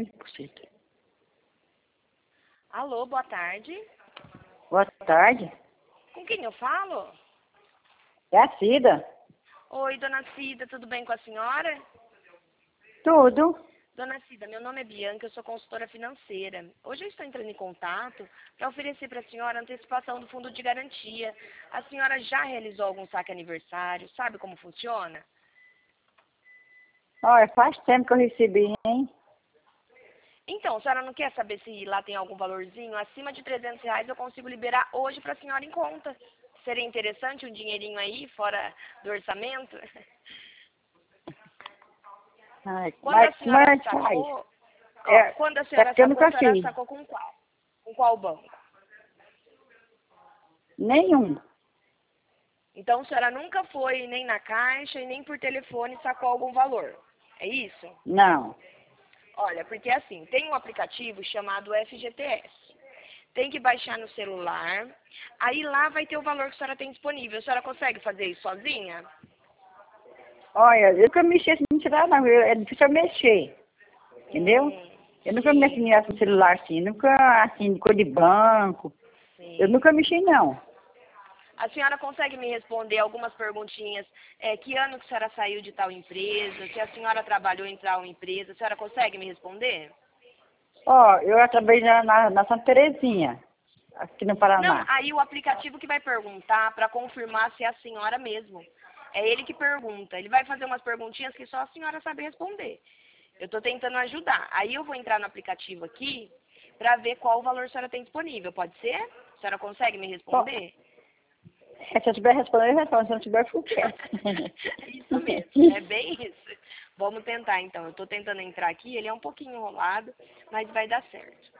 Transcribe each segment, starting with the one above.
Buceta. Alô, boa tarde. Boa tarde. Com quem eu falo? É a Cida. Oi, dona Cida, tudo bem com a senhora? Tudo. Dona Cida, meu nome é Bianca, eu sou consultora financeira. Hoje eu estou entrando em contato para oferecer para a senhora antecipação do fundo de garantia. A senhora já realizou algum saque aniversário? Sabe como funciona? Olha, faz tempo que eu recebi, hein? Então, a senhora não quer saber se lá tem algum valorzinho? Acima de R$ 300 eu consigo liberar hoje para a senhora em conta. Seria interessante um dinheirinho aí, fora do orçamento? Ai, Quando a senhora mas sacou, faz. quando a É senhora porque eu sacou, a nunca senhora fiz. sacou com qual? Com qual banco? Nenhum. Então, a senhora nunca foi nem na caixa e nem por telefone sacou algum valor. É isso? Não. Olha, porque assim, tem um aplicativo chamado FGTS. Tem que baixar no celular. Aí lá vai ter o valor que a senhora tem disponível. A senhora consegue fazer isso sozinha? Olha, eu nunca mexi assim no celular, não. É difícil eu mexer. Entendeu? Eu nunca mexi Sim, no celular assim. Nunca, assim, de cor de banco. Eu sim. nunca mexi, não. A senhora consegue me responder algumas perguntinhas? Que ano que a senhora saiu de tal empresa? Se a senhora trabalhou em tal empresa? A senhora consegue me responder? Ó, eu já trabalhei na Santa Terezinha, aqui no Não, Paraná. aí o aplicativo que vai perguntar para confirmar se é a senhora mesmo. É ele que pergunta. Ele vai fazer umas perguntinhas que só a senhora sabe responder. Eu estou tentando ajudar. Aí eu vou entrar no aplicativo aqui para ver qual o valor a senhora tem disponível. Pode ser? A senhora consegue me Ó, responder? se eu tiver respondendo, eu respondo. Se eu não tiver, eu fico quieto. Isso mesmo, é bem isso. Vamos tentar então. Eu estou tentando entrar aqui, ele é um pouquinho enrolado, mas vai dar certo.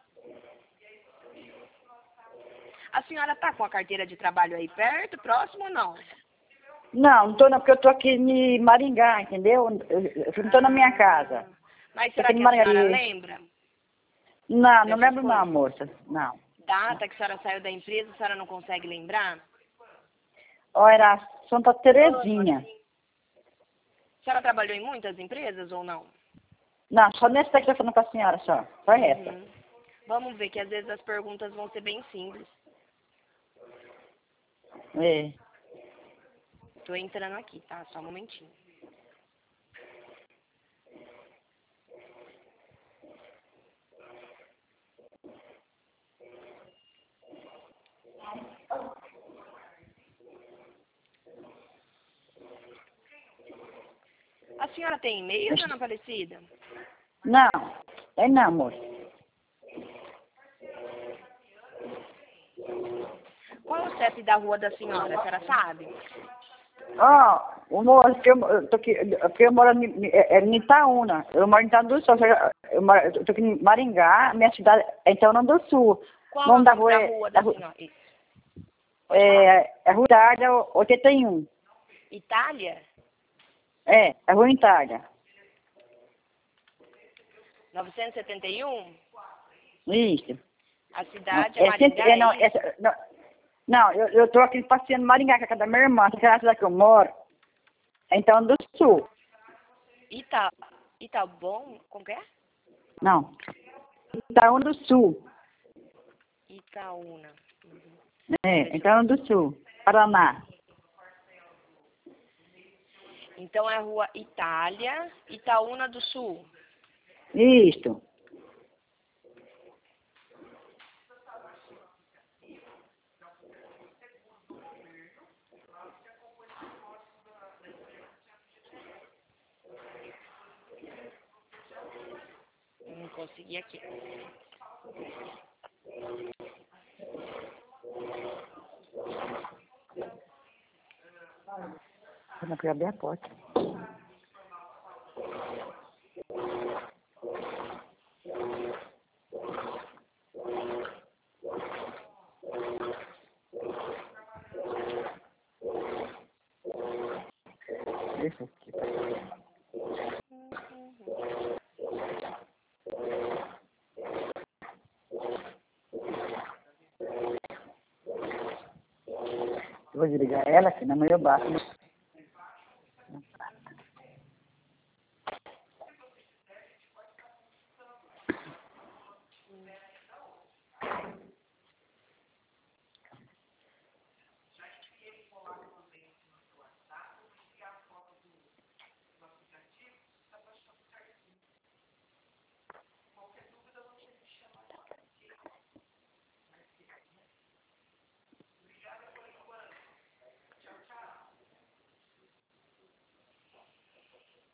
A senhora tá com a carteira de trabalho aí perto, próximo ou não? Não tô não, porque eu tô aqui em Maringá, entendeu? Eu não tô na minha casa. Mas Tô será aqui em que a Maringá. senhora lembra Não, não dessas lembro não, coisas? moça. Não. Data que a senhora saiu da empresa, a senhora não consegue lembrar? Ó, era Santa Terezinha. A senhora trabalhou em muitas empresas ou não? Não, só nessa daqui que eu tô falando com a senhora, só. Só essa. Uhum. Vamos ver que às vezes as perguntas vão ser bem simples. É. Tô entrando aqui, tá? Só um momentinho. A senhora tem e-mail, dona Aparecida? Não, é não, moça. Qual é o CEP da rua da senhora? A senhora sabe? Ó, o moço que eu tô aqui, porque eu moro em Itaúna. Eu moro em Itaúna do Sul. Eu tô aqui em Maringá, minha cidade é Itaúna do Sul. O Qual é o nome da nome rua da rua da senhora? Isso. Pode falar. é Rua Itália 81. Itália? É Rua Itália. 971? Isso. A cidade é É, Maringá, é não, isso? não, eu tô aqui passeando em Maringá, que é a casa da minha irmã, que é a cidade que eu moro. É Itaúna do Sul. Itabom? Como que é? Não, Itaúna do Sul. Itaúna. Uhum. É, Itaúna do Sul, Paraná. Então é a rua Itália, Itaúna do Sul. Isso. Não consegui aqui. Eu não queria abrir a porta. Deixa aqui. Eu vou desligar ela, que na manhã eu bato. Né?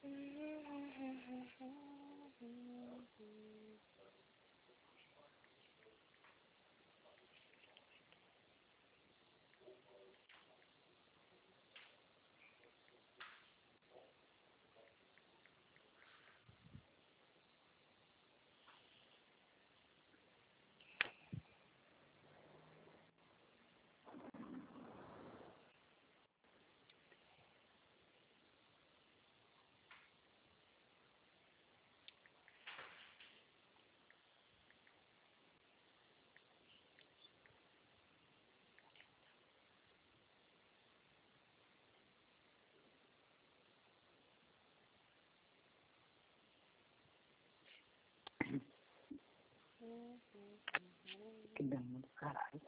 Que dano do caralho.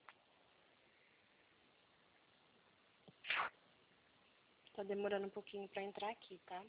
Tá demorando um pouquinho pra entrar aqui, tá?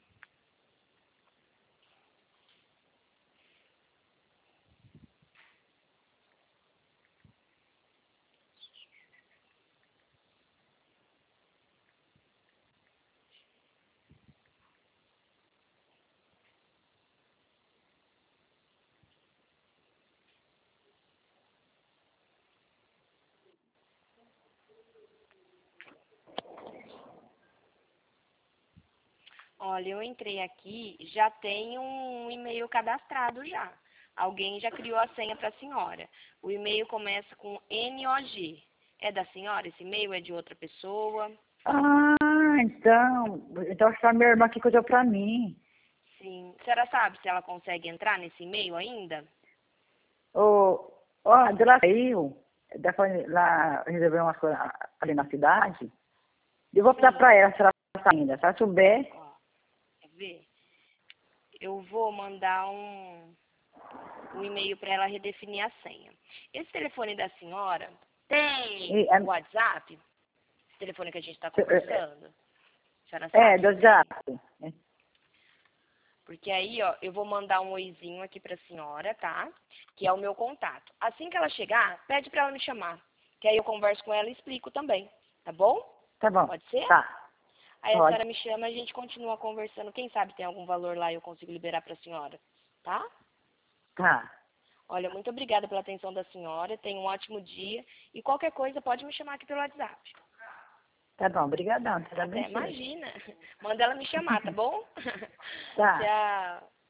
Olha, eu entrei aqui, já tem um e-mail cadastrado já. Alguém já criou a senha para a senhora. O e-mail começa com NOG. É da senhora? Esse e-mail é de outra pessoa? Ah, então acho que a minha irmã que cuidou pra mim. Sim. A senhora sabe se ela consegue entrar nesse e-mail ainda? Ó, a dela saiu, foi lá resolver umas coisas ali na cidade. Eu vou pedir pra ela se ela tá ainda. Se ela souber, Ó, quer ver? Eu vou mandar um e-mail para ela redefinir a senha. Esse telefone da senhora tem e, é, WhatsApp? Esse telefone que a gente está conversando? A senhora sabe? é, do zap. Porque aí, ó, eu vou mandar um oizinho aqui pra senhora, tá? Que é o meu contato. Assim que ela chegar, pede pra ela me chamar. Que aí eu converso com ela e explico também. Tá bom? Tá bom. Pode ser? Tá, Aí a pode. senhora me chama e a gente continua conversando. Quem sabe tem algum valor lá e eu consigo liberar pra senhora. Tá? Tá. Olha, muito obrigada pela atenção da senhora. Tenha um ótimo dia. E qualquer coisa, pode me chamar aqui pelo WhatsApp. Tá bom, obrigadão. Tá Até, bem, imagina. Manda ela me chamar, tá bom? Tá. Tchau.